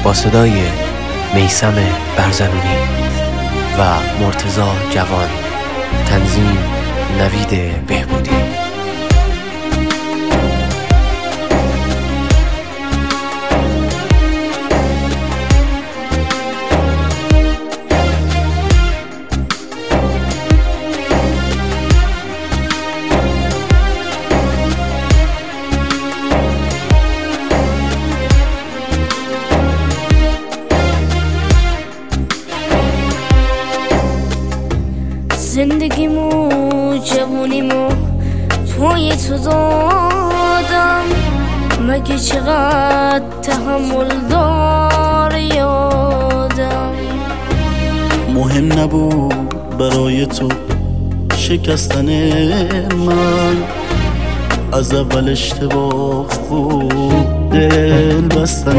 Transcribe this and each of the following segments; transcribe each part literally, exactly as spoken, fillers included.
با صدای میثم برزنونی و مرتضی جوان، تنظیم نوید بهبودی. زندگیمو جوونیمو توی تو دادم، مگه چقدر تحمل داری یادم. مهم نبود برای تو شکستن من، از اول اشتباه بود دل بستن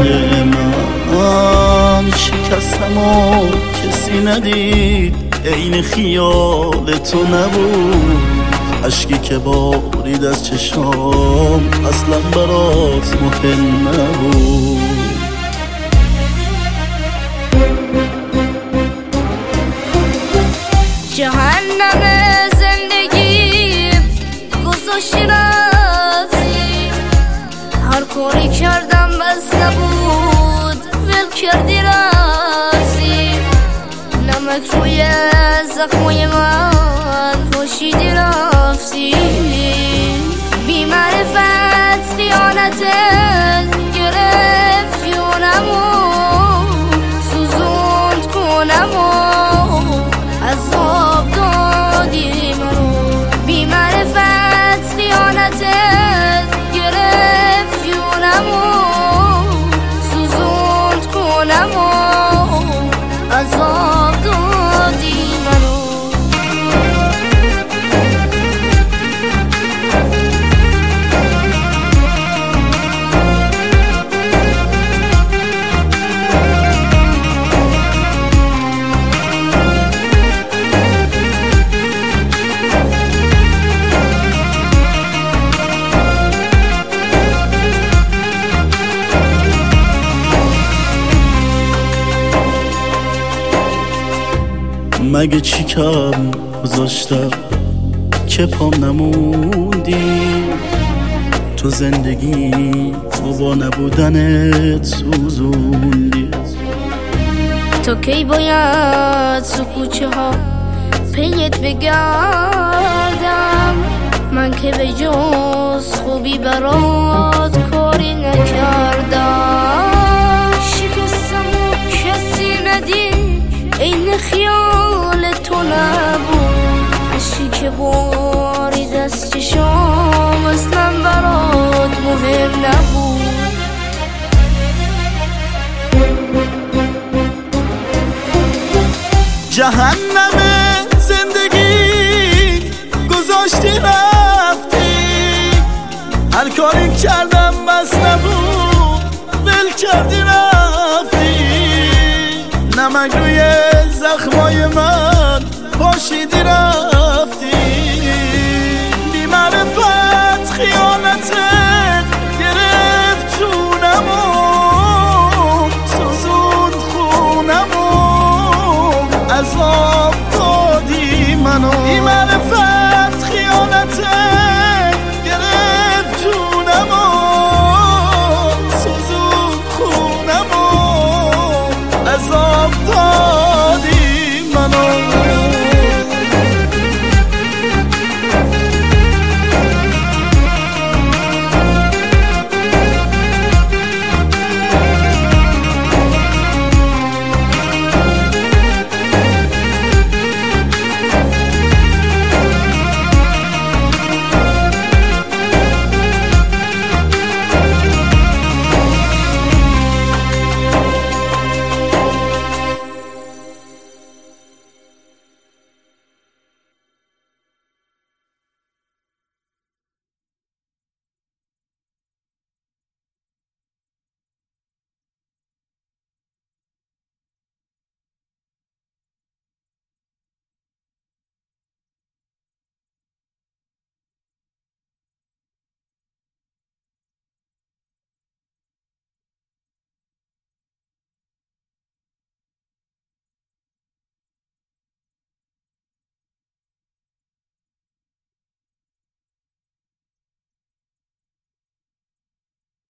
من. شکستم و کسی ندید، عین خیال تو نبود. عشقی که بارید از چشام اصلا برات مهم نبود. جهنم زندگی گذاشتی رفتی، هر کاری کردم بس نبود ول کردی رفتی. نمک روی زخمای من پاشیدی رفتی، بی معرفت خیانتت گرفت جونمو، سوزوند کنمو عذاب دادی منو. بی معرفت خیانتت گرفت جونمو، سوزوند کنمو عذاب دادی منو. مگه چی کم گذاشتم که پام نموندی تو زندگی و با نبودنت سوزوندی. تا کی باید تو کوچه ها پیت بگردم، من که به جز خوبی برات کاری نکردم. شکستم و کسی ندید، این خیال تو نبود. عشقی که بارید از چشام اصلا برات مهم نبود. جهنم زندگی گذاشتی رفتی، هر کاری کردم بس نبود ول کردی رفتی. نمک روی زخمای من پاشیدی رفتی، بی معرفت خیانتت